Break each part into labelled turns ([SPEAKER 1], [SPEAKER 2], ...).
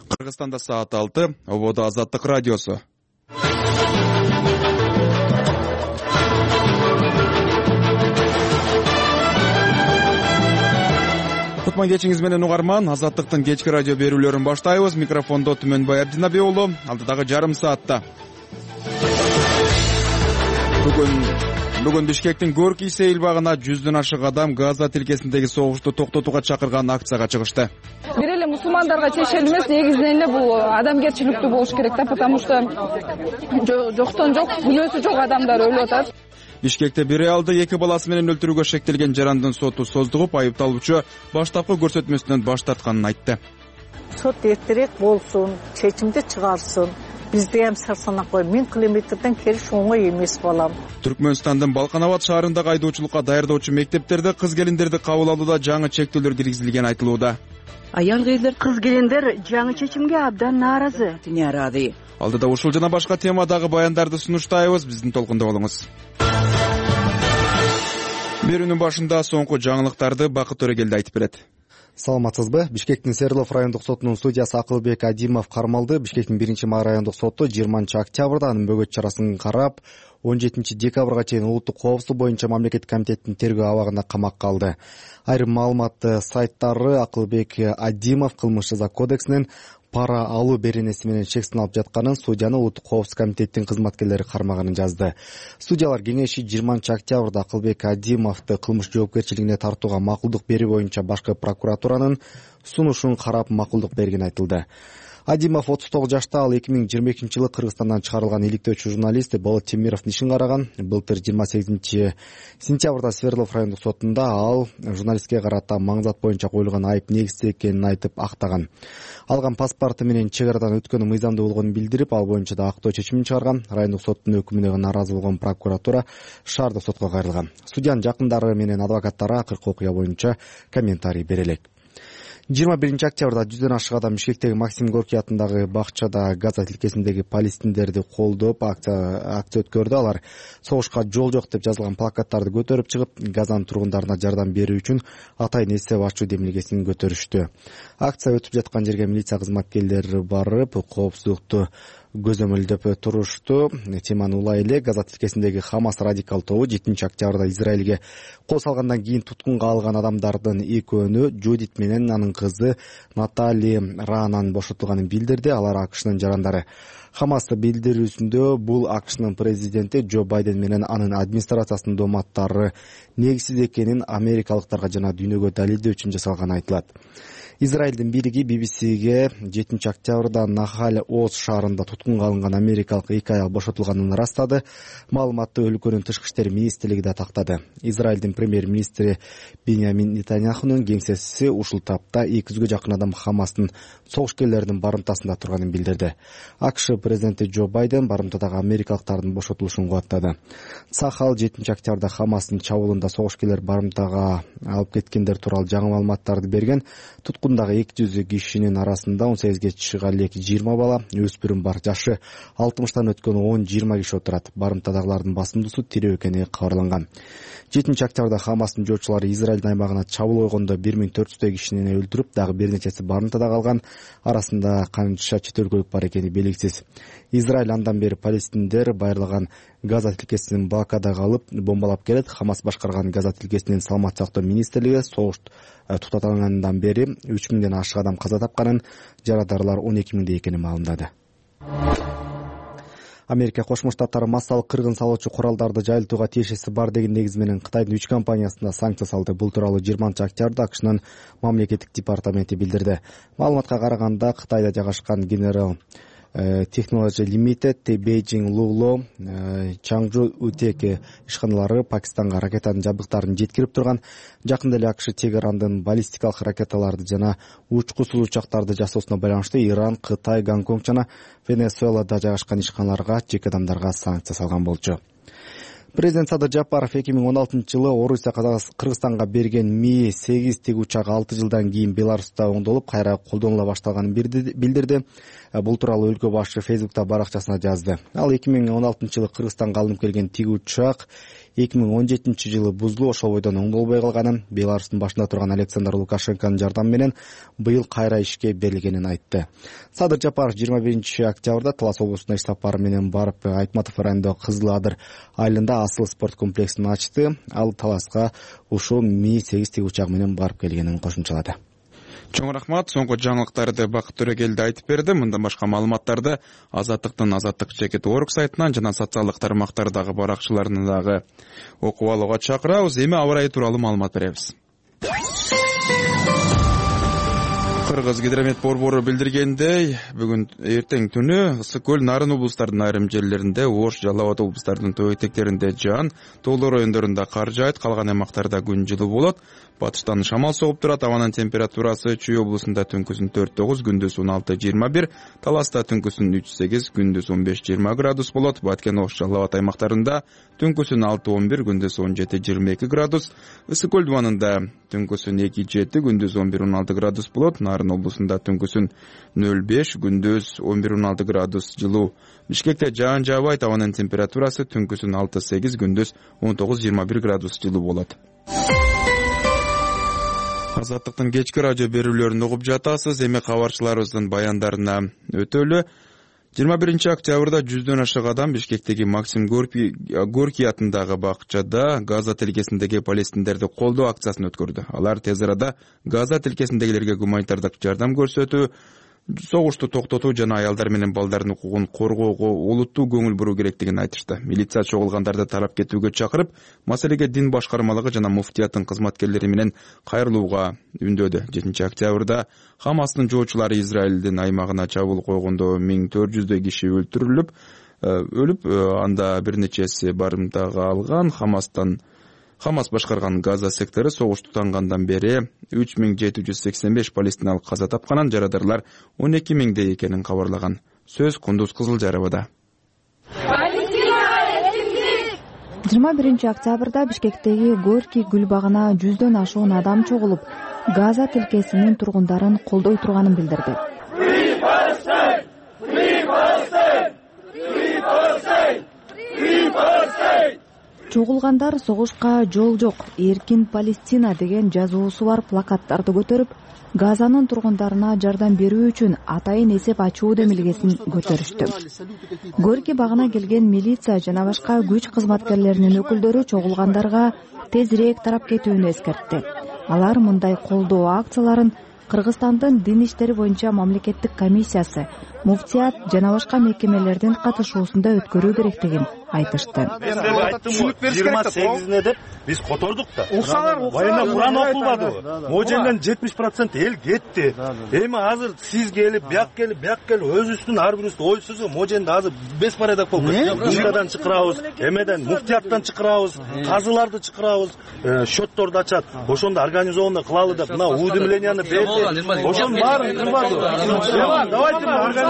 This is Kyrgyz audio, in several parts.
[SPEAKER 1] Кыргызстанда саат 6, ободо Азаттык радиосу. Кутман кечиңиз менен угарман, Азаттыктын кечки радио берүүлөрүн баштайбыз. Микрофондо Түмөнбай Абдинаби уулу, алдыдагы жарым саатта. Бүгүн Бишкектин Горький сейил багына 100дөн ашык адам Газа тилкесиндеги согушту токтотууга чакырган акцияга чыгышты.
[SPEAKER 2] Бир эле мусулмандарга чечил эмес, негизинен эле бул адамгерчиликтүү болуш керек да, потому что жоктон жок, күнөөсү жок адамдар өлүп атат.
[SPEAKER 1] Бишкекте бир аялды 2 баласы менен өлтүрүүгө шектелген жарандын соту создугуп, айыпталуучу баштапкы көрсөтмөсүнөн баш тартканын айтты.
[SPEAKER 3] Сот эртерээк болсун, чечимди чыгарсын. Бизде ham сарсанакой 1000 километрден келиш оңой эмес балам.
[SPEAKER 1] Түркмөнстандын Балканабад шаарындагы айдоочулукка даярдоочу мектептерде кыз-келиндерди кабыл алууда жаңы чектөөлөр киргизилгени айтылууда.
[SPEAKER 4] Аял кыйлар кыз-келиндер жаңы чечимге абдан нааразы.
[SPEAKER 1] Алдыда ушул жана башка темадагы баяндарды сунуштайбыз, биздин толкунда болуңуз. Берүүнүн башында соңку жаңылыктарды Бакыт Төрөгелди айтып берет.
[SPEAKER 5] Саламатсызбы? Бишкектин Свердлов райондук сотунун судьясы Акылбек Адимов кармалды. Бишкектин 1 райондук соту 20 октябрда анын бөгөт чарасын карап, 17 декабрга чейин улуттук коопсуздук боюнча мамлекеттик комитеттин тергөө абагында камакка алды. Айрым маалыматты сайттары Акылбек Адимов кылмыш жаза кодексинин пара алуу беренеси менен чек сыналып жатканын, судьяны улуттук коопсуздук комитеттин кызматкерлери кармаганын жазды. Судьялар кеңеши 20 октябрда Акылбек Адимовду кылмыш жоопкерчилигине тартууга макулдук берүү боюнча башкы прокуратуранын сунушун карап макулдук бергени айтылды. Адимов 39 жашта, ал 2022-жылы Кыргызстандан чыгарылган иликтөөчү журналист Болот Темировдун ишин караган. Былтыр 28 сентябрда Свердлов райондук сотунда ал журналистке карата маңзат боюнча коюлган айып негизсиз экенин айтып актаган. Алган паспорту менен чек арадан өткөнү мыйзамдуу болгонун билдирип, ал боюнча да актоо чечимин чыгарган. Райондук соттун өкүмүнө нааразы болгон прокуратура шаардык сотко кайрылган. Судьянын жакындары менен адвокаттары акыркы окуя боюнча комментарий бере элек. 21 октябрда 100дөн ашык адам Бишкектеги Максим Горький атындагы бакчада Газа тилкесиндеги палестиндерди колдоп акция өткөрдү. Алар согушка жол жок деп жазылган плакаттарды көтөрүп чыгып, Газанын тургундарына жардам берүү үчүн атайын эстеп ачуу демилгесин көтөрүштү. Акция өтүп жаткан жерге милиция кызматкерлери барып, коопсуздукту көзөмөлдөп турушту. Теманы улай эле Газа тилкесиндеги Хамас радикал тобу 7 октябрда Израилге кол салгандан кийин туткунга алган адамдардын экөөнү Жудит менен анын кызы Натали Ранан бошотулганын билдирди. Алар АКШнын жарандары. Хамас билдирүүсүндө бул АКШнын президенти Джо Байден менен анын администрациясынын дооматтары негизсиз экенин америкалыктарга жана дүйнөгө далилдөө үчүн жасалганы айтылат. Израилдин бийлиги BBC-ге 7 октябрда Нахаль-Оз шаарында туткунга алынган америкалык 2 аял бошотулганын ырастады. Маалыматты өлкөнүн тышкы иштер министрлиги да тактады. Израилдин премьер-министри Биньямин Нетаньяхунун кеңсеси ушул тапта 200гө жакын адам Хамастын согушкерлеринин барымтасында турганын билдирди. АКШ президенти Джо Байден барымтадагы америкалыктардын бошотулушун кубаттады. Сахал 7 октябрда Хамастын чабуулунда согушкерлер барымтага алып кеткендер тууралуу жаңы маалыматтарды берген. Туткундагы 200 кишинин арасында 18ге чыга элек 20 бала, өспүрүм бар. Жашы 60тан өткөн 10-20 киши отурат. Барымтадагылардын басымдуусу тирөө экени кабарланган. 7 октябрда Хамастын жоочулары Израилдин аймагына чабуул койгондо 1400 кишини өлтүрүп, дагы бир нечеси барымтада калган. Арасында канча чет өлкөлүк бар экени белгисиз. Израиль андан бери палестиндер байырлаган Газа тилкесинин блокада калып, бомбалап келет. Хамас башкарган Газа тилкесинин саламат сактоо министрлиги согуш тутатылгандан бери 3000ден ашык адам каза тапканын, жарадарлар 12000 экенин маалымдады. Америка Кошмо Штаттары массалык кыргын салуучу куралдарды жайылтууга тиешеси бар деген негиз менен Кытайдын 3 компаниясына санкция салды. Бул тууралуу 20 октябрда АКШнын мамлекеттик департаменти билдирди. Маалыматка караганда Кытайда жайгашкан General Technology Limited, Beijing Lulu, Changju Uteki ишканалары Пакистанга ракетанын жабдыктарын жеткирип турган. Жакында эле АКШ Тегерандын баллистикалык ракеталарды жана учкусуз учактарды жасоосуна байланыштуу Иран, Кытай, Гонконг жана Венесуэлада жайгашкан ишканаларга, жеке адамдарга санкция салган болчу. Президент Садыр Жапаров 2016-жылы Орусия Кыргызстанга берген Ми-8 тик учагы 6 жылдан кийин Беларуста оңдолуп, кайра колдонула башталганын билдирди. Бул тууралуу өлкө башы Фейсбукта баракчасына жазды. Ал 2016-жылы Кыргызстанга алынып келген тик учак 2017 жылы бузулуп ошол бойдон оңдолбой калганын, Беларустун башында турган Александр Лукашенконун жардамы менен быйыл кайра ишке берилгенин айтты. Садыр Жапаров 21 октябрда Талас облусуна иш сапары менен барып, Айтматов районундагы Кызыл Адыр айылында асыл спорт комплексин ачты. Ал Таласка ушул Ми-8 тигүүчак менен барып келгенин кошумчалады.
[SPEAKER 1] Чоң рахмат. Соңку жаңылыктарды Бакыт Төрөгелди айтып берди. Мындан башка маалыматтарды Азаттыктын Азаттык Чекит орг сайтынан жана социалдык тармактардагы баракчыларынан дагы окуп алууга чакырабыз. Эми аба ырайы тууралуу маалымат беребиз. Кыргыз гидромет борбору билдиргендей, бүгүн эртең түнү Ысык көл, Нарын облустарынын айрым жерлеринде, Ош, Жалал Абад облустарынын төө этектеринде жаан, тоолор райондорунда кар жаайт, калган аймактарда күн жылуу болот. Батыштан шамал согуп турат. Абанын температурасы Чүй облусунда түнкүсүн 4-9, күндүз 16-21, Таласта түнкүсүн 3-8, күндүз 15-20 градус болот. Баткен, Ош, Жалал Абад аймактарында түнкүсүн 6-11, күндүз 17-22 градус. Ысык көл дубанында түнкүсүн 2-7, күндүз 11-16 градус болот. Нарын облусунда түнкүсүн 0-5, күндүз 11-16 градус жылуу. Бишкекте жаан жаабайт. Абанын температурасы түнкүсүн 6-8, күндүз 19-21 градус жылуу болот. Азаттыктын кечки радио берүүлөрүн угуп жатасыз. Эми кабарчыларыбыздын баяндарына өтөлү. 21 октябрда 100дөн ашык адам Бишкектеги Максим Горький атындагы бакчада Газа тилкесиндеги палестиндерди колдоо акциясын өткөрдү. Алар тез арада Газа тилкесиндегилерге гуманитардык жардам көрсөтүү, согушту токтотуу жана аялдар менен балдардын укугун коргоого олуттуу көңүл буруу керектигин айтышты. Милиция чогулгандарды тарап кетүүгө чакырып, маселеге дин башкармалыгы жана муфтияттын кызматкерлери менен кайрылууга үндөдү. 7 октябрда Хамастын жоочулары Израилдин аймагына чабуул койгондо 1400 киши өлүп, анда бир нечеси барымтага алган. Хамас башкарган Газа сектору согуш тутангандан бери 3785 палестиналык каза тапканын, жарадарлар 12 миңдей экенин кабарлаган. Сөз Кундуз Кызылжарыбада.
[SPEAKER 6] 21 октябрда Бишкектеги Горький гүл багына 100дөн ашуун адам чогулуп, Газа тилкесинин тургундарын колдой турганын билдирди. Чогулгандар согушка жол жок, эркин Палестина деген жазуусу бар плакаттарды көтөрүп, Газанын тургундарына жардам берүү үчүн атайын эсеп ачуу демилгесин көтөрүштү. Горький багына келген милиция жана башка күч кызматкерлеринин өкүлдөрү чогулгандарга тезирээк тарап кетүүнү эскертти. Алар мындай колдоо акцияларын Кыргызстандын дин иштери боюнча мамлекеттик комиссиясы, муфтият жана башка мекемелердин катышуусунда өткөрүү керектигин айтышты.
[SPEAKER 7] 28-не деп биз котордук да. Военно Куран окулбады. Моженден 70% эл кетти. Эми азыр сиз келип, бияк келип, өзүбүздүн ар бирибиз ойсузу моженди азыр беспорядок болуп кетти. Милициядан чакырабыз, эмеден муфтияттан чакырабыз, казыларды чакырабыз, счетторду ачат. Ошондо организованно кылалы деп мына уведомленияны берди. Ошонун баарын кылбады. Давайте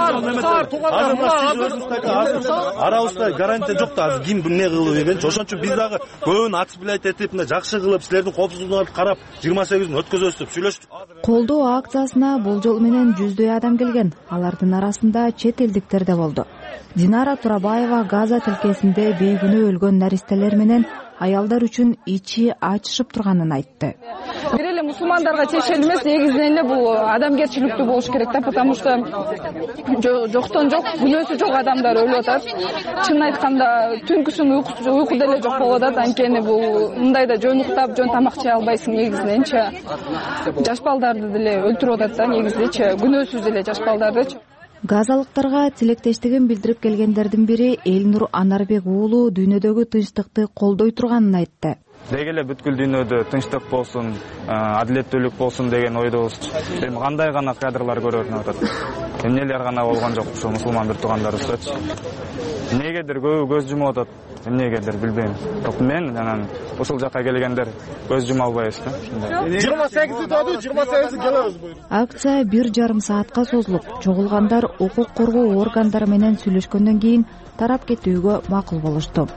[SPEAKER 7] арабызда гарантия жок да, ким эмне кылып дегенчи. Ошон үчүн биз дагы көбүн ачыплайт этип, мына жакшы кылып, силердин коопсуздугуңарды карап 28-н өткөзөбүз деп сүйлөштүк.
[SPEAKER 6] Колдоо акциясына болжол менен 100дөй адам келген. Алардын арасында чет элдиктер да болду. Динара Турабаева Газа тилкесинде бейгүнөө өлгөн наристелер менен аялдар үчүн ичи ачышып турганын айтты.
[SPEAKER 2] Бир эле мусулмандарга тиешелүү эмес, негизинен эле бул адамгерчиликтүү болуш керек да, потому что жоктон жок, күнөөсү жок адамдар өлүп атат. Чынын айтканда, түнкүсүн уйку деле жок болуп атат. Анткени бул мындайда жөн уктап, жөн тамак жей албайсың негизиненчи. Жаш балдарды деле өлтүрүп атат да, негизинчи, күнөөсүз эле жаш балдарды.
[SPEAKER 6] Газалыктарга тилектештигин билдирип келгендердин бири Элнур Анарбек уулу дүйнөдөгү тынчтыкты колдой турганын айтты.
[SPEAKER 8] Деги эле бүткүл дүйнөдө тынчтык болсун, адилеттүүлүк болсун деген ойдобуз. Эми кандай гана кадрлар көрүнүп атат. Эмнелер гана болгон жок ушул мусулман бир туугандарыбыздачы. Эмнегедир көбү көз жумуп атат. Эмнегедир билбейм. Бирок мен анан ушул жакка келгендер көз жума албайбыз да.
[SPEAKER 7] 28 тоду, 28 келебиз буйрук.
[SPEAKER 6] Акция 1,5 саатка созулуп, чогулгандар укук коргоо органдары менен сүйлөшкөндөн кийин тарап кетүүгө макул болушту.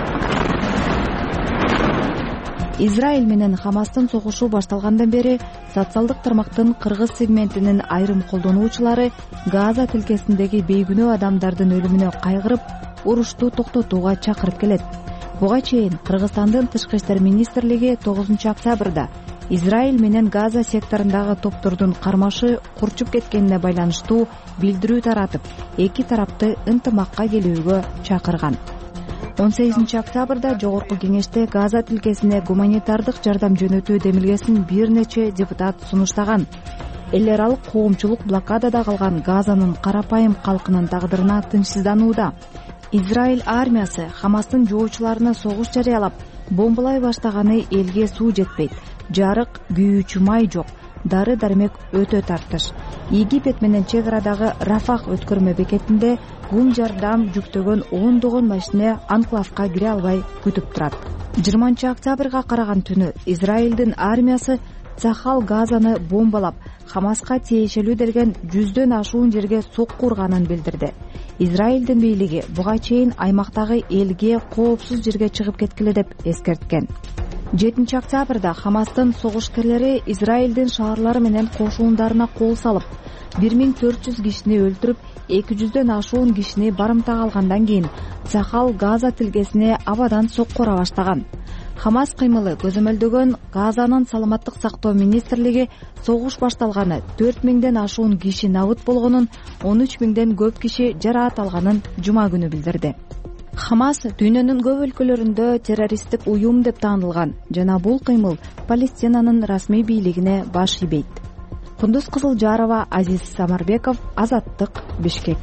[SPEAKER 6] Израиль менен Хамастын согушу башталгандан бери социалдык тармактын кыргыз сегментинин айрым колдонуучулары Газа тилкесиндеги бейгүнөө адамдардын өлүмүнө кайгырып, урушту токтотууга чакырып келет. Буга чейин Кыргызстандын Тышкы иштер министрлиги 9-октябрда Израиль менен Газа секторундагы топтордун кармашы курчуп кеткенине байланыштуу билдирүү таратып, эки тарапты ынтымакка келүүгө чакырган. 18-октябрда Жогорку кеңеште Газа тилкесине гуманитардык жардам жөнөтүү демилгесин бир нече депутат сунуштаган. Эл аралык коомчулук блокадада калган Газанын карапайым калкынын тагдырына тынчсызданууда. Израиль армиясы Хамастын жоочуларына согуш жарыялап, бомбалай баштаганы элге суу жетпейт, жарык, күйүүчү май жок, дары-дармек өтө тартыш. Египет менен чек арадагы Рафах өткөрмө бекетинде гум жардам жүктөгөн ондогон машина анклавка кире албай күтүп турат. 20-октябрга караган түнү Израилдин армиясы Цахал Газаны бомбалап, Хамаска тиешелүү делген 100дөн ашуун жерге сокку урганын билдирди. Израилдин бийлиги буга чейин аймактагы элге коопсуз жерге чыгып кеткиле деп эскерткен. 7-октябрда Хамастын согушкерлери Израилдин шаарлары менен кошуундарына кол салып, 1400 кишини өлтүрүп, 200дөн ашуун кишини барымтага алгандан кийин Цахал Газа тилкесине абадан сокку ура баштаган. Хамас кыймылы көзөмөлдөгөн Газанын саламаттык сактоо министрлиги согуш башталганы 4000ден ашуун киши набыт болгонун, 13000ден көп киши жараат алганын жума күнү билдирди. Хамас дүйнөнүн көп өлкөлөрүндө террористтик уюм деп таанылган жана бул кыймыл Палестинанын расмий бийлигине баш ийбейт. Кундуз Кызылжарова, Азиз Самарбеков, Азаттык, Бишкек.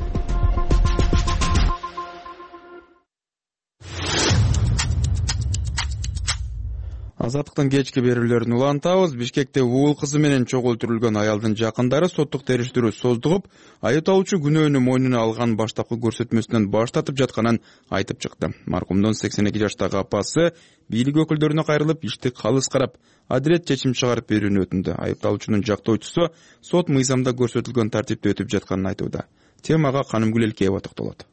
[SPEAKER 1] Азаттыктын кечки берүүлөрүн улантабыз. Бишкекте уул кызы менен чогуу өлтүрүлгөн аялдын жакындары соттук териштирүү создугуп, айыпталуучу күнөөнү мойнуна алган баштапкы көрсөтмөсүнөн баш тартып жатканын айтып чыкты. Маркумдун 82 жаштагы апасы бийлик өкүлдөрүнө кайрылып, ишти калыс карап, адилет чечим чыгарып берүүнү өтүндү. Айыпталуучунун жактоочусу сот мыйзамда көрсөтүлгөн тартипте өтүп жатканын айтууда. Темага Канымгүл Элкеева токтолот.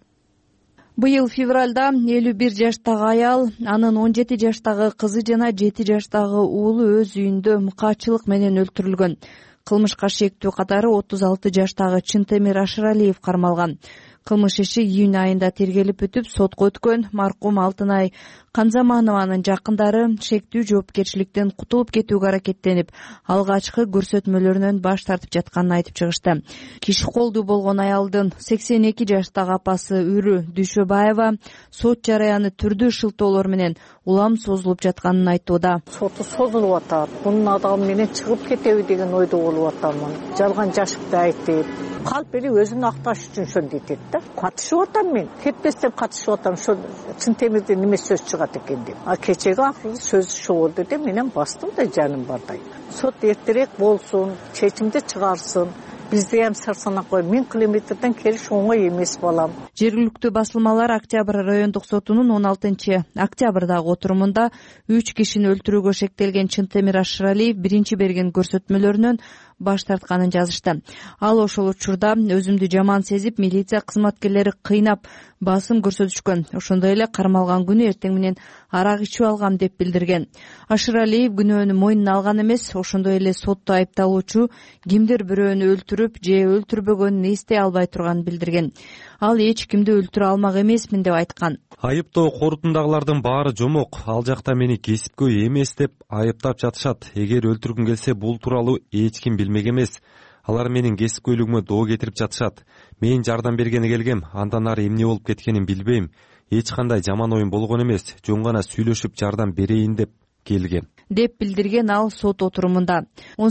[SPEAKER 9] Быйыл февралда 51 жаштагы аял, анын 17 жаштагы кызы жана 7 жаштагы уулу өз үйүндө мыкаачылык менен өлтүрүлгөн. Кылмышка шектүү катары 36 жаштагы Чынтемир Ашыралиев кармалган. Кылмыш иши июнь айында тергелип өтүп, сотко өткөн. Маркум Алтынай Канзаманованын жакындары шектүү жоопкерчиликтен кутулуп кетүүгө аракеттенип, алгачкы көрсөтмөлөрүнөн баш тартып жатканын айтып чыгышты. Киши колдуу болгон аялдын 82 жаштагы апасы Үрү Дүйшөбаева сот жараяны түрдүү шылтоолор менен улам созулуп жатканын айтууда.
[SPEAKER 3] Соту созулуп атат. Бунун адамы менен чыгып кетеби деген ойдо болуп атамын. Жалган жашыкты айтып, калп эли өзүн акташ үчүн ошондо айтат да. Катышып атам мен. Кетпестен катышып атам. Ошо Чынтемирден неме сөз чыгат экен деп. А кечеги акыркы сөз ошо болду деп менен бастым да жаным бардай. Сот эртерээк болсун, чечимди чыгарсын. Бизде ham сарсанакой 1000 километрден келиш оңой эмес балам.
[SPEAKER 9] Жергиликтүү басылмалар Октябрь райондук сотунун 16 октябрдагы отурумунда 3 кишини өлтүрүүгө шектелген Чынтемир Ашыралиев биринчи берген көрсөтмөлөрүнөн баш тартканын жазышты. Ал ошол учурда өзүмдү жаман сезип, милиция кызматкерлери кыйнап, басым көрсөтүшкөн. Ошондой эле кармалган күнү эртең менен арак ичип алгам деп билдирген. Ашыралиев күнөөнү мойнуна алган эмес, ошондой эле сотто айыпталуучу кимдир бирөөнү өлтүрүп же өлтүрбөгөнүн эстей албай турганын билдирген. Ал эч кимди өлтүрө алмак эмесмин деп айткан.
[SPEAKER 10] Айыптоо корутундагылардын баары жомок. Ал жакта мени кесипкөй эмес деп айыптап жатышат. Эгер өлтүргүм келсе, бул тууралуу эч ким билмек эмес. Алар менин кесипкөйлүгүмө доо кетирип жатышат. Мен жардам бергени келгем, андан ары эмне болуп кеткенин билбейм. Эч кандай жаман оюм болгон эмес. Жөн гана сүйлөшүп жардам берейин деп келгем
[SPEAKER 9] деп билдирген ал сот отурумунда.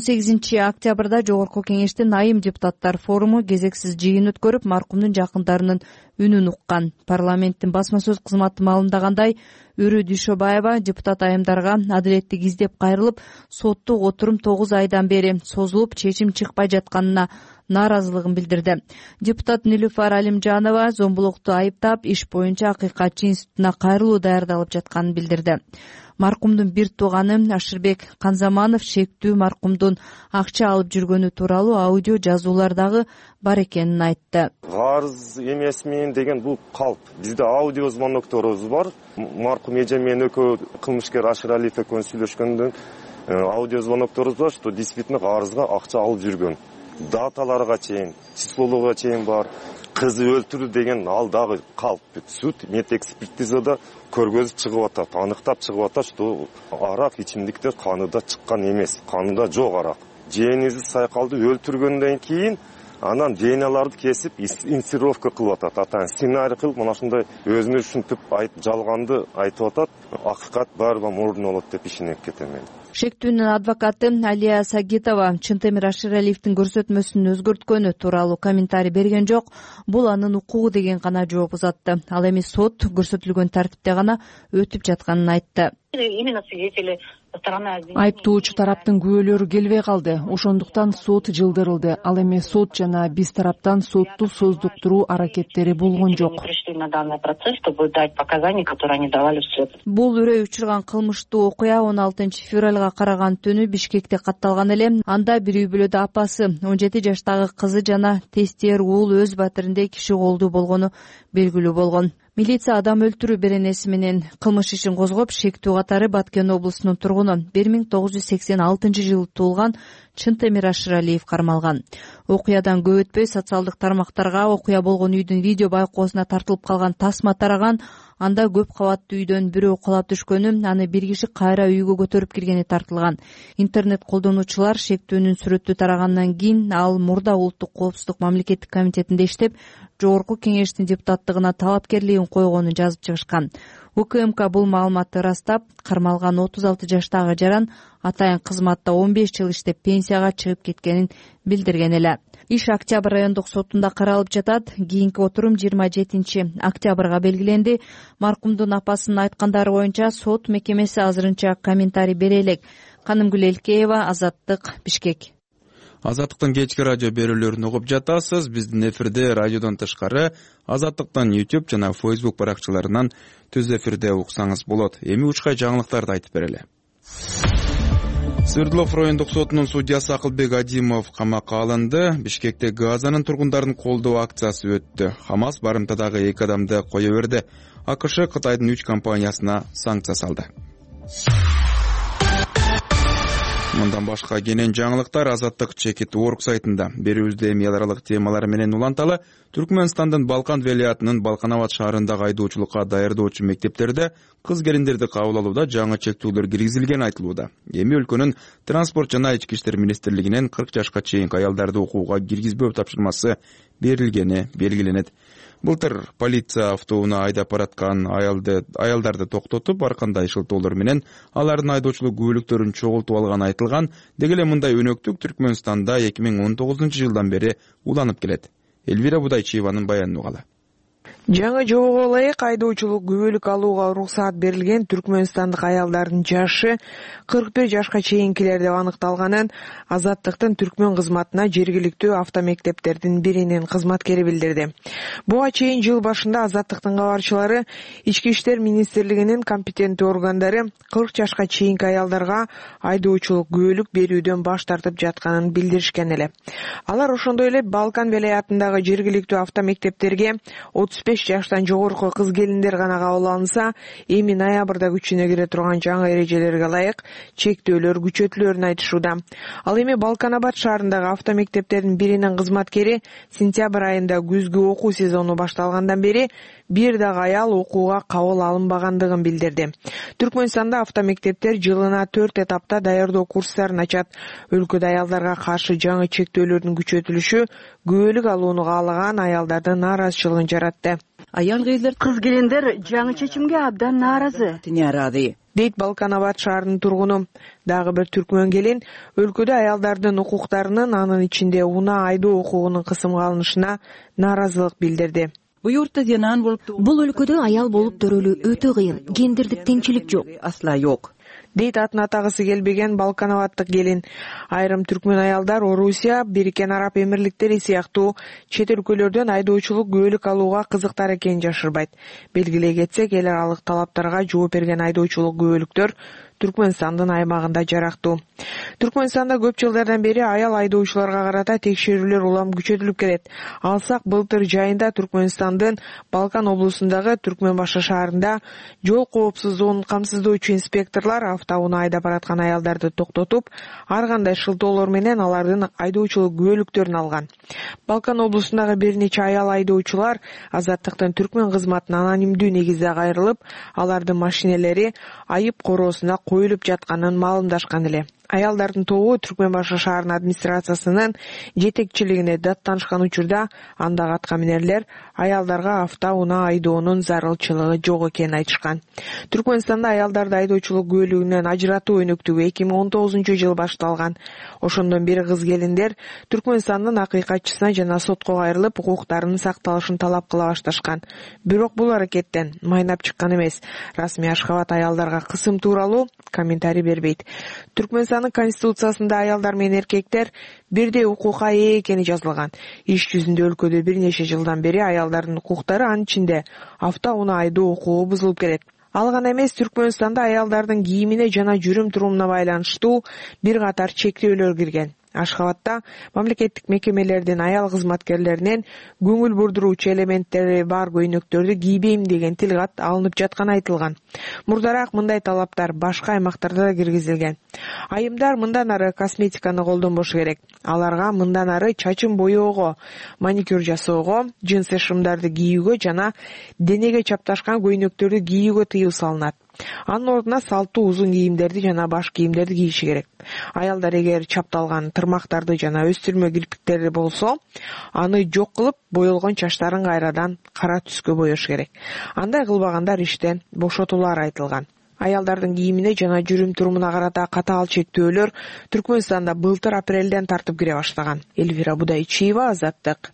[SPEAKER 9] 18 октябрда Жогорку кеңештин айым депутаттар форуму кезексиз жыйын өткөрүп, маркумдун жакындарынын үнүн уккан. Парламенттин басма сөз кызматы маалымдагандай, Үрү Дүйшөбаева депутат айымдарга адилеттик издеп кайрылып, соттук отурум 9 айдан бери созулуп, чечим чыкпай жатканына нааразылыгын билдирди. Депутат Нилүфар Алимжанова зомбулукту айыптап, иш боюнча акыйкатчы институтуна кайрылуу даярдалып жатканын билдирди. Маркумдун бир тууганы Ашырбек Канзаманов шектүү маркумдун акча алып жүргөнү тууралуу аудио жазуулардагы бар экенин айтты.
[SPEAKER 11] Карыз эмесмин деген бул калп. Бизде аудио звонокторубуз бар. Маркум эже менен экөө кылмышкер Ашыралиев экөө сүйлөшкөндөн аудио звонокторубуз бар, что действительно карызга акча алып жүргөн. Даталарга чейин, числолорго чейин бар. кызы өлтүрүү деген ал дагы калп. Суд медэкспертизада көргөзүп чыгып атат, аныктап чыгып атат, что арак ичимдиктер каныда чыккан эмес, каныда жок арак. Жээнизи Сайкалды өлтүргөндөн кийин анан ДНАларды кесип инсценировка кылып атат. Атан сценарий кылып мына ушундай өзүнө ушинтип жалганды айтып атат. Акыйкат баарыга мурдун болот деп ишенип кетем мен.
[SPEAKER 9] Шектүүнүн адвокаты Алия Сагитова Чынтемир Аширалиевдин көрсөтмөсүн өзгөрткөнү тууралуу комментарий берген жок. Бул анын укугу деген гана жооп узатты. Ал эми сот көрсөтүлгөн тартипте гана өтүп жатканын айтты.
[SPEAKER 12] Айыптоочу тараптын күбөлөрү келбей калды. Ошондуктан сот жылдырылды. Ал эми сот жана биз тараптан сотту создуктуруу аракеттери болгон жок.
[SPEAKER 9] Бул үрөй учурган кылмыштуу окуя 16 февралга караган түнү Бишкекте катталган эле. Анда бир үй бүлөдө апасы, 17 жаштагы кызы жана тестер уул өз батиринде киши колдуу болгону белгилүү болгон. Милиция адам өлтүрүү беренеси менен кылмыш ишин козгоп, шектүү катары Баткен облусунун тургуну 1986 жылы туулган Чынтемир Аширалиев кармалган. Окуядан көп өтпөй социалдык тармактарга окуя болгон үйдүн видео байкоосуна тартылып калган тасма тараган. Анда көп кабаттуу үйдөн бирөө кулап түшкөнү, аны бир киши кайра үйгө көтөрүп киргени тартылган. Интернет колдонуучулар шектүүнүн сүрөтү тарагандан кийин ал мурда Улуттук коопсуздук мамлекеттик комитетинде иштеп, Жогорку кеңештин депутаттыгына талапкерлигин койгонун жазып чыгышкан. УКМК бул маалыматты ырастап, кармалган 36 жаштагы жаран атайын кызматта 15 жыл иштеп пенсияга чыгып кеткенин билдирген эле. Иш Октябрь райондук сотунда каралып жатат. Кийинки отурум 27 октябрга белгиленди. Маркумдун апасынын айткандары боюнча сот мекемеси азырынча комментарий бере элек. Канымгүл Элкеева, Азаттык, Бишкек.
[SPEAKER 1] Азаттыктын кечки радио берүүлөрүн угуп жатасыз. Биздин эфирде радиодон тышкары Азаттыктын YouTube жана Facebook баракчаларынан түз эфирде уксаңыз болот. Эми учкай жаңылыктарды айтып берели. Свердлов райондук сотунун судьясы Акылбек Адимов камакка алынды. Бишкекте Газанын тургундарын колдоо акциясы өттү. Хамас барымтадагы 2 адамды кое берди. АКШ Кытайдын 3 компаниясына санкция салды. Мындан башка кенен жаңылыктар Азаттык Чекит.org сайтында. Берүүбүздө эми эл аралык темалар менен уланталы. Түркмөнстандын Балкан велиятынын Балканабад шаарындагы айдоочулукка даярдоочу мектептерде кыз келиндерди кабыл алууда жаңы чектөөлөр киргизилгени айтылууда. Эми өлкөнүн транспорт жана ички иштер министрлигинен 40 жашка чейинки аялдарды окууга киргизбөө тапшырмасы берилгени белгиленет. Былтыр полиция автоуна айдап бараткан аялдарды токтотуп, ар кандай шылтоолор менен алардын айдоочулук күбөлүктөрүн чогултуп алганы айтылган. Деги эле мындай өнөктүк Түркмөнстанда 2019 жылдан бери уланып келет. Элвира Будайчиеванын баянын угалы.
[SPEAKER 13] Жаңы жобого ылайык айдоочулук күбөлүк алууга уруксаат берилген түркмөнстандык аялдардын жашы 41 жашка чейинкилер деп аныкталганын Азаттыктын түркмөн кызматына жергиликтүү автомектептердин биринин кызматкери билдирди. Буга чейин жыл башында Азаттыктын кабарчылары Ички иштер министрлигинин компетенттүү органдары 40 жашка чейинки аялдарга айдоочулук күбөлүк берүүдөн баш тартып жатканын билдиришкен эле. Алар ошондой эле Балкан велаятындагы жергиликтүү автомектептерге 35 жаштан жогорку кыз келиндер гана кабыл алынса, эми ноябрда күчүнө кире турган жаңы эрежелерге ылайык чектөөлөр күчөтүлөрүн айтышууда. Ал эми Балканабад шаарындагы автомектептердин биринин кызматкери сентябрь айында күзгү окуу сезону башталгандан бери бир дагы аял окууга кабыл алынбагандыгын билдирди. Түркмөнстанда автомектептер жылына 4 этапта даярдоо курстарын ачат. Өлкөдө аялдарга каршы жаңы чектөөлөрдүн күчөтүлүшү күбөлүк алууну каалаган аялдардын нааразычылыгын жаратты.
[SPEAKER 4] Кыз келиндер жаңы чечимге абдан нааразы
[SPEAKER 13] дейт Балканабад шаарынын тургуну. Дагы бир түркмөн келин өлкөдө аялдардын укуктарынын, анын ичинде унаа айдоо укугунун кысымга алынышына нааразылык билдирди.
[SPEAKER 14] Бул өлкөдө аял болуп төрөлүү өтө кыйын. Гендердик теңчилик жок.
[SPEAKER 13] Дейт атын атагысы келбеген Балканабаддык келин. Айрым түркмөн аялдар Орусия, Бириккен Араб Эмирликтери сыяктуу чет өлкөлөрдөн айдоочулук күбөлүк алууга кызыктар экенин жашырбайт. Белгилей кетсек, эл аралык талаптарга жооп берген айдоочулук күбөлүктөр Түркмөнстандын аймагында жарактуу. Түркмөнстанда көп жылдардан бери аял айдоочуларга карата текшерүүлөр улам күчөтүлүп келет. Алсак былтыр жайында Түркмөнстандын Балкан облусундагы Түркмөнбашы шаарында жол коопсуздугун камсыздоочу инспекторлор автоунаа айдап бараткан аялдарды токтотуп, ар кандай шылтоолор менен алардын айдоочулук күбөлүктөрүн алган. Балкан облусундагы бир нече аял айдоочулар Азаттыктын түркмөн кызматына анонимдүү негизде кайрылып, алардын машинелери айып короосуна коюлуп жатканын маалымдашкан эле. Аялдардын тобу Түркмөнбашы шаарынын администрациясынын жетекчилигине даттанышкан учурда андагы аткаминерлер аялдарга автоунаа айдоонун зарылчылыгы жок экенин айтышкан. Түркмөнстанда аялдарды айдоочулук күбөлүгүнөн ажыратуу өнөктүгү 2019-жылы башталган. Ошондон бери кыз-келиндер Түркмөнстандын акыйкатчысына жана сотко кайрылып, укуктарынын сакталышын талап кыла башташкан. Бирок бул аракеттен майнап чыккан эмес. Расмий Ашхабад аялдарга кысым тууралуу комментарий бербейт. Түркмөнстандын конституциясында аялдар менен эркектер бирдей укукка ээ экени жазылган. Иш жүзүндө өлкөдө бир нече жылдан бери аялдардын укуктары, анын ичинде автоунаа айдоо укугу бузулуп келет. Ал гана эмес, Түркмөнстанда аялдардын кийимине жана жүрүм-турумуна байланыштуу бир катар чектөөлөр кирген. Ашхабадда мамлекеттик мекемелердин аял кызматкерлеринен көңүл бурдуруучу элементтери бар көйнөктөрдү кийбейм деген тилгат алынып жатканы айтылган. Мурдараак мындай талаптар башка аймактарда да киргизилген. Айымдар мындан ары косметиканы колдонбошу керек. Аларга мындан ары чачын боёого, маникюр жасоого, джинсы шымдарды кийүүгө жана денеге чапташкан көйнөктөрдү кийүүгө тыюу салынат. Анын ордуна салттуу узун кийимдерди жана баш кийимдерди кийиши керек. Аялдар эгер чапталган тырмактарды жана өстүрмө кирпиктери болсо, аны жок кылып, боелгон чачтарын кайрадан кара түскө боёш керек. Андай кылбагандар иштен бошотулары айтылган. Аялдардын кийимине жана жүрүм-турумуна карата катаал чектөөлөр Түркмөнстанда былтыр апрелден тартып кире баштаган. Эльвира Будайчиева, Азаттык.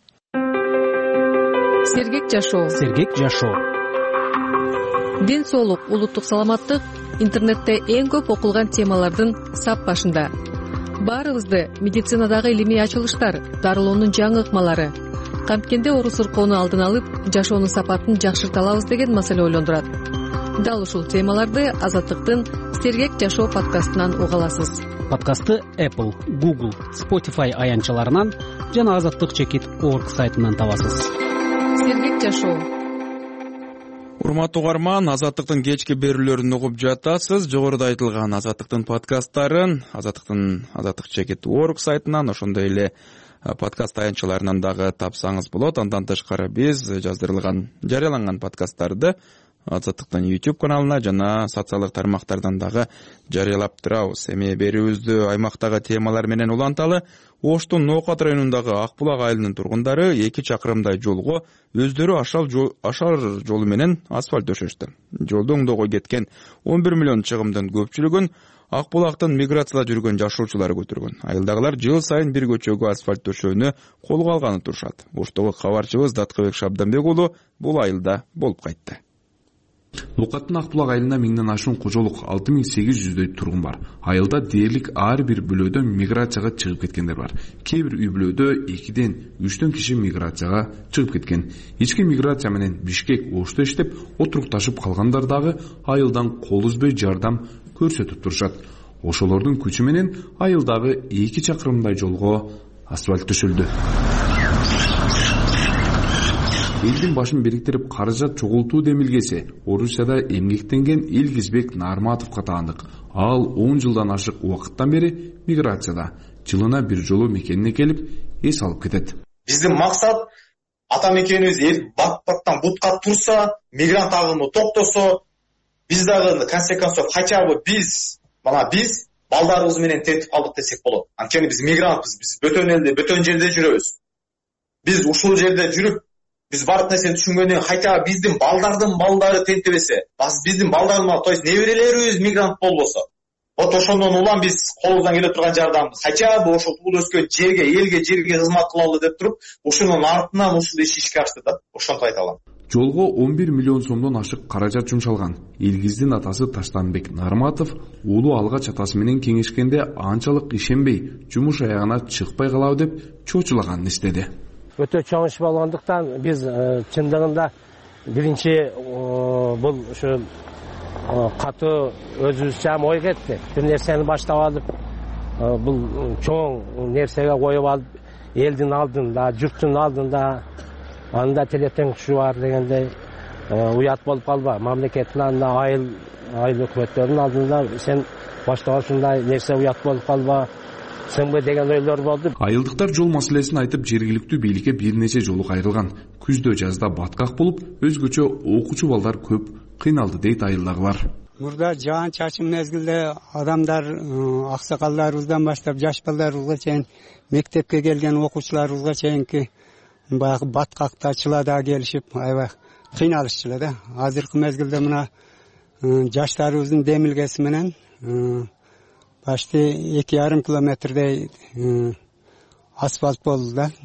[SPEAKER 15] Сергек жашоо. Ден соолук, улуттук саламаттык интернетте эң көп окулган темалардын сап башында. Баарыбызды медицинадагы илимий ачылыштар, дарылоонун жаңы ыкмалары, камткенде оору-сыркоону алдын алып, жашоонун сапатын жакшырта алабыз деген маселе ойлондурат. Дал ушул темаларды Азаттыктын Сергек жашоо подкастынан уга аласыз.
[SPEAKER 16] Подкастты Apple, Google, Spotify аянтчаларынан жана azatlyk.org сайтынан табасыз.
[SPEAKER 15] Сергек жашоо.
[SPEAKER 1] Урматтуу угарман, Азаттыктын кечки берүүлөрүн угуп жатасыз. Жогоруда айтылган Азаттыктын подкасттарын azatlyk.org сайтынан, ошондой эле подкаст аянтчаларынан дагы тапсаңыз болот. Андан тышкары биз жарыяланган подкасттарды Азаттыктын YouTube каналына жана социалдык тармактардан дагы жарыялап турабыз. Эми берүүбүздү аймактагы темалар менен уланталы. Оштун Ноокат районундагы Акбулак айылынын тургундары 2 чакырымдай жолго өздөрү ашар жолу менен асфальт төшөштү. Жолду оңдоого кеткен 11 миллион чыгымдын көпчүлүгүн Акбулактын миграцияда жүргөн жашоочулары көтөргөн. Айылдагылар жыл сайын бир көчөгө асфальт төшөөнү колго алганы турушат. Оштогу кабарчыбыз Даткыбек Шабданбек уулу бул айылда болуп кайтты.
[SPEAKER 17] Ноокаттын Акбулак айылында 1000ден ашуун кожолук, 6800дөй тургун бар. Айылда дээрлик ар бир бөлөдө миграцияга чыгып кеткендер бар. Кээ бир үй бөлөдө 2ден 3төн киши миграцияга чыгып кеткен. Ички миграция менен Бишкек, Ошто иштеп, отурукташып калгандар дагы айылдан кол үзбөй жардам көрсөтүп турушат. Ошолордун күчү менен айылдагы 2 чакырымдай жолго асфальт төшөлдү. Элдин башын бириктирип каражат чогултуу демилгеси Орусияда эмгектенген Илгизбек Нарматовго таандык. Ал 10 жылдан ашык убакыттан бери миграцияда, жылына бир жолу мекенине келип, эс алып кетет.
[SPEAKER 18] Биздин максат ата мекенибиз эл бат-баттан бутка турса, мигрант агымы токтосо, биз дагы консеквенция хотя бы биз балдарыбыз менен тентип калдык десек болот. Анткени биз мигрантпыз, биз бөтөн элде, бөтөн жерде жүрөбүз. Биз ушул жерде жүрүп биз бардык нерсени түшүнгөндөн хотя биздин балдардын балдары тентебесе, биздин балдардын, то есть неберелерибиз мигрант болбосо, вот ошондон улам биз колубуздан келе турган жардамды хотя бы ошол туулуп өскөн жерге кызмат кылалы деп туруп, ошонун артынан ушул иш ишке ашты да. Ошонтип айта алам.
[SPEAKER 17] Жолго 11 миллион сомдон ашык каражат жумшалган. Илгиздин атасы Таштанбек Нарматов уулу алгач атасы менен кеңешкенде анчалык ишенбей, жумуш аягына чыкпай калабы деп чочулаганын эстеди.
[SPEAKER 19] Өтө чоңуш болгондуктан биз чындыгында биринчи бул ушу катуу өзүбүзчө ой кетти. Бир нерсени баштап алып, бул чоң нерсеге коюп алып, элдин алдында, журттун алдында анда телетең күчү бар дегендей уят болуп калба. Мамлекеттин алдында, айыл өкмөттөрдүн алдында сен баштап ушундай нерсе уят болуп калба сыңбы деген ойлор болду.
[SPEAKER 17] Айылдыктар жол маселесин айтып, жергиликтүү бийликке бир нече жолу кайрылган. Күздө, жазда баткак болуп, өзгөчө окуучу балдар көп кыйналды дейт айылдагылар.
[SPEAKER 20] Мурда жаан чачым мезгилде адамдар, аксакалдарыбыздан баштап жаш балдарыбызга чейин, мектепке келген окуучуларыбызга чейинки баягы баткакта, чылада келишип, аябай кыйналышчылар да. Азыркы мезгилде мына жаштарыбыздын демилгеси менен почти 2,5 километрдей асфальт болду да.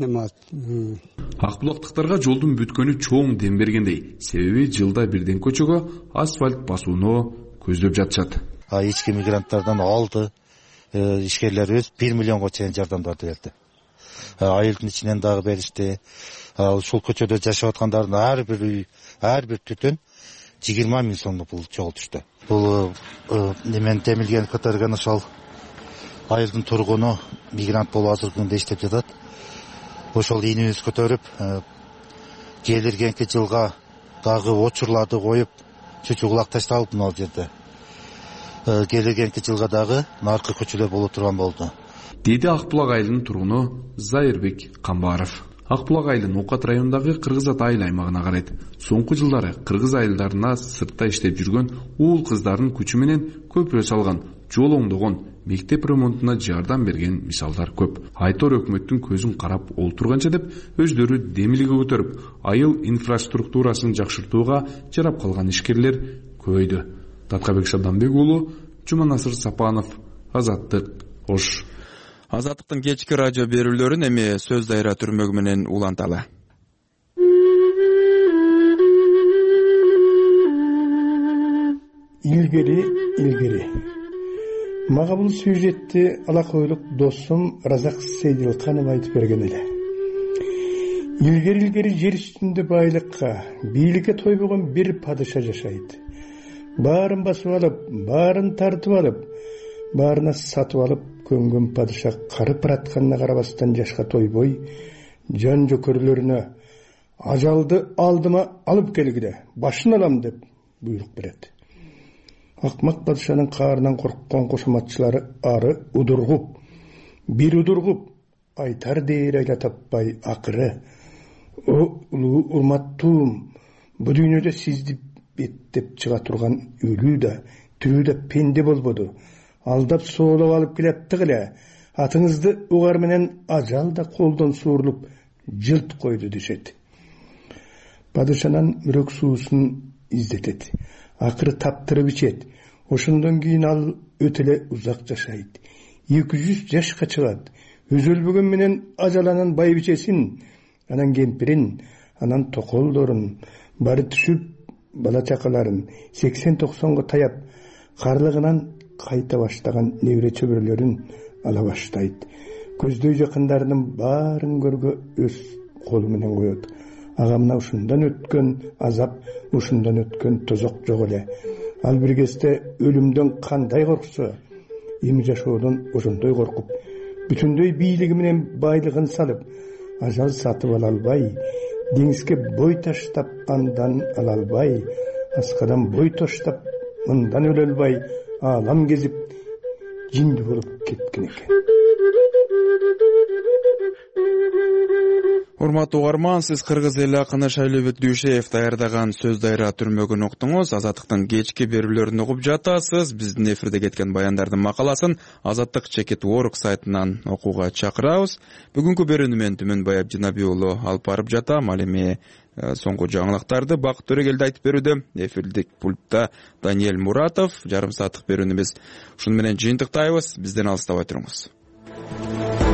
[SPEAKER 17] Ак булактыктарга жолдун бүткөнү чоң дем бергендей. Себеби жылда бирден көчөгө асфальт басууну көздөп жатышат.
[SPEAKER 21] Ички мигранттардан алды ишкерлер өз 1 миллионго чейин жардамдарды берди. Айылдын ичинен дагы беришти. Ушул көчөдө жашап аткандардын ар бир түтүн 20 миң сомдук пул чогултушту. Бул немен темилген көтөргөн ошол айылдын тургуну мигрант болуп азыркы күндө иштеп жатат. Ошол ийнибиз көтөрүп, келиргенки жылга дагы очурларды коюп, чучугулак ташталып мына жерде. Келиргенки жылга дагы наркы көчөлөр боло турган болду.
[SPEAKER 17] Деди Акбулак айылынын тургуну Зайырбек Камбаров. Акбулак айылы Нокат районундагы Кыргыз Ата айыл аймагына карайт. Соңку жылдары кыргыз айылдарына сыртта иштеп жүргөн уул кыздардын күчү менен көпүрө салган, жол оңдогон, мектеп ремонтуна жардам берген мисалдар көп. Айтор өкмөттүн көзүн карап олтурганча деп өздөрү демилге көтөрүп, айыл инфраструктурасын жакшыртууга жарап калган ишкерлер көбөйдү. Таткабек Шабданбек уулу, Жуманасыр Сапанов, Азаттык, Ош.
[SPEAKER 1] Азаттыктын кечки радио берүүлөрүн эми сөз дайра түрмөгү менен уланталы.
[SPEAKER 22] Илгери. Мага бул сюжетти алакойлук досум Разак Сейдилканов айтып берген эле. Илгери жер үстүндө байлыкка, бийликке тойбогон бир падыша жашайт. Баарын басып алып, баарын тартып алып, баарына сатып алып көнгөн падыша карып баратканына карабастан жашка тойбой, жан жөкөрлөрүнө ажалды алдыма алып келгиле, башын алам деп буйрук берет. Акмак падышанын каарынан корккон кошоматчылары ары удургуп, айтар дээр айла таппай акыры: "О улуу урматтуум, бу дүйнөдө сизди беттеп чыга турган өлүү да, тирүү да пенде болбоду. Алдап соолоп алып келептик эле. Атыңызды угар менен ажал да колдон суурулуп жылт койду" дешет. Падышанан мүрөк суусун издетет. Акыры таптырып ичет. Ошондон кийин ал өтөлө узак жашайт. 200 жашка чыгат. Өзү өлбөгөн менен ажаланын байбичесин, анан кемпирин, анан токолдорун, бары түшүп бала чакаларын 80-90го таяп, карлыгынан кайта баштаган небере чөбүрөлөрүн ала баштайт. Көздөй жакындарынын баарын көргө өз колу менен коет. Ага мына ушундан өткөн азап, ушундан өткөн тозок жок эле. Ал бир кезде өлүмдөн кандай корксо, эми жашоодон ошондой коркуп, бүтүндөй бийлиги менен байлыгын салып, ажал сатып ала албай, деңизге бой таштап андан ала албай, аскадан бой таштап мындан өлө албай, алам кезип жинди болуп кеткен экен.
[SPEAKER 1] Урматтуу угарман, сиз кыргыз эли акыны Шайлөбек Дүйшеев даярдаган сөз дайра түрмөгүн уктуңуз. Азаттыктын кечки берүүлөрүн угуп жатасыз. Биздин эфирде кеткен баяндардын макаласын Azattik.org сайтынан окууга чакырабыз. Бүгүнкү берүүнү мен Түмөнбай Абдинаби уулу алып барып жатам. Ал эми соңку жаңылыктарды Бакыт Төрөгелди айтып берүүдө. Эфирдик пультта Даниэль Муратов. Жарым сааттык берүүнү биз ушуну менен жыйынтыктайбыз. Бизден алыстабай туруңуз.